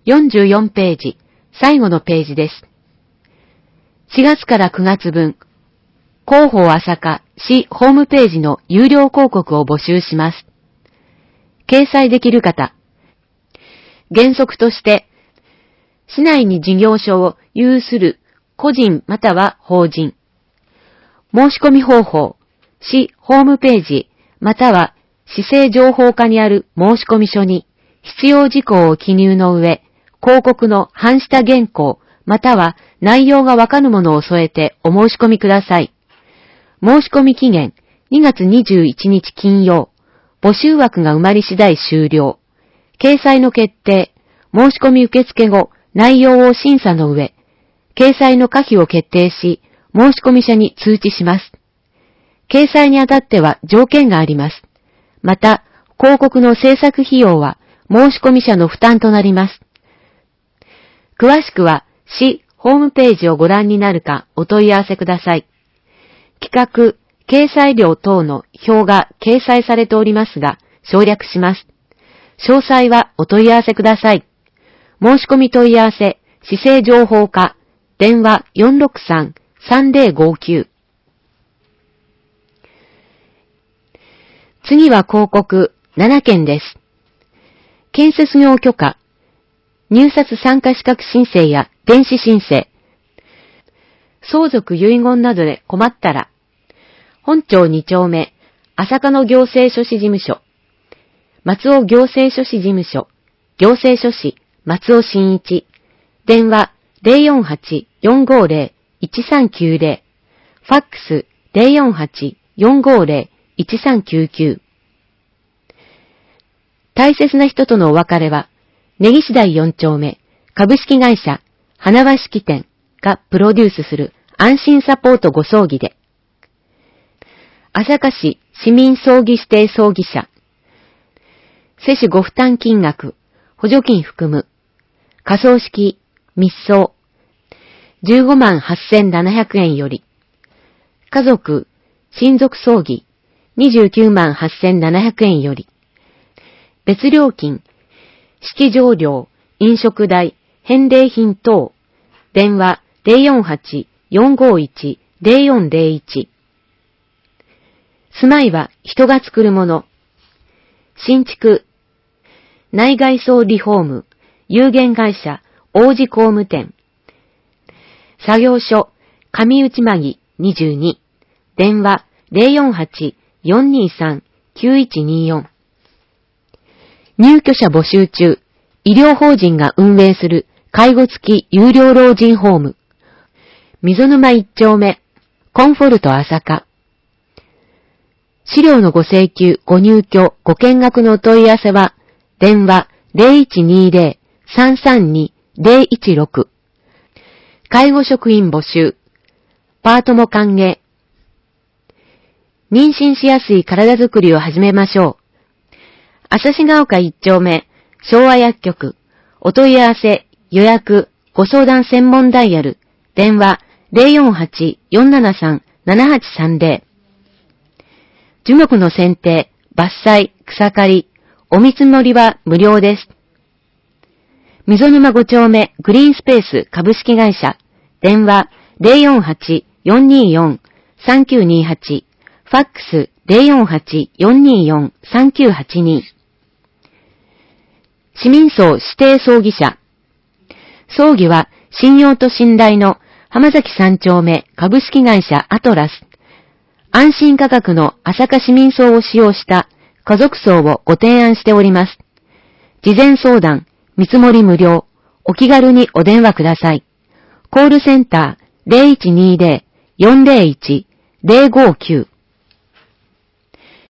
44ページ、最後のページです。4月から9月分、広報朝霞市ホームページの有料広告を募集します。掲載できる方。原則として、市内に事業所を有する個人または法人。申し込み方法、市ホームページまたは市政情報課にある申込書に必要事項を記入の上、広告の半下原稿または内容がわかるものを添えてお申し込みください。申し込み期限2月21日金曜。募集枠が埋まり次第終了。掲載の決定。申し込み受付後、内容を審査の上、掲載の可否を決定し、申込者に通知します。掲載にあたっては条件があります。また、広告の制作費用は申込者の負担となります。詳しくは、市ホームページをご覧になるかお問い合わせください。企画、掲載料等の表が掲載されておりますが、省略します。詳細はお問い合わせください。申し込み問い合わせ、市政情報課、電話 463-3059。次は広告7件です。建設業許可、入札参加資格申請や電子申請、相続遺言などで困ったら、本町2丁目、朝霞の行政書士事務所、松尾行政書士事務所、行政書士、松尾真一、電話 048-450-1390、ファックス 048-450-1399。大切な人とのお別れは、根岸台4丁目、株式会社、花輪式店がプロデュースする安心サポートご葬儀で、朝霞市市民葬儀指定葬儀社、施主ご負担金額、補助金含む、仮葬式、密葬、158,700円より、家族、親族葬儀、298,700円より、別料金、式場料、飲食代、返礼品等、電話 048-451-0401。住まいは人が作るもの。新築、内外装リフォーム、有限会社、王子工務店。作業所、上内間22。電話 048-423-9124。入居者募集中、医療法人が運営する介護付き有料老人ホーム。溝沼1丁目、コンフォルト朝霞。資料のご請求、ご入居、ご見学のお問い合わせは、電話 0120-332-016。介護職員募集。パートも歓迎。妊娠しやすい体づくりを始めましょう。朝志ヶ丘1丁目、昭和薬局。お問い合わせ、予約、ご相談専門ダイヤル。電話 048-473-7830。樹木の剪定、伐採、草刈り、お見積もりは無料です。溝沼5丁目グリーンスペース株式会社。電話 048-424-3928。ファックス 048-424-3982。市民葬指定葬儀社。葬儀は信用と信頼の浜崎3丁目株式会社アトラス。安心価格の朝霞市民葬を使用した家族葬をご提案しております。事前相談、見積もり無料。お気軽にお電話ください。コールセンター 0120-401-059